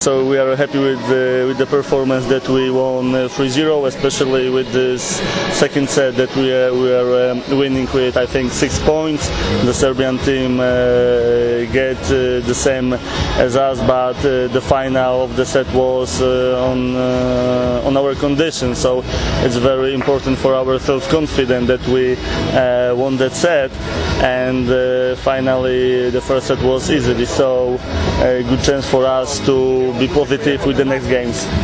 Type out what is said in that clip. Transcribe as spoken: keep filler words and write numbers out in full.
So we are happy with the, with the performance that we won three zero, especially with this second set that we are, we are um, winning with, I think, six points. The Serbian team uh, get uh, the same as us, but uh, the final of the set was uh, on uh, on our conditions. So it's very important for our self-confidence that we uh, won that set. And uh, finally, the first set was easy. So a good chance for us to be positive with the next games.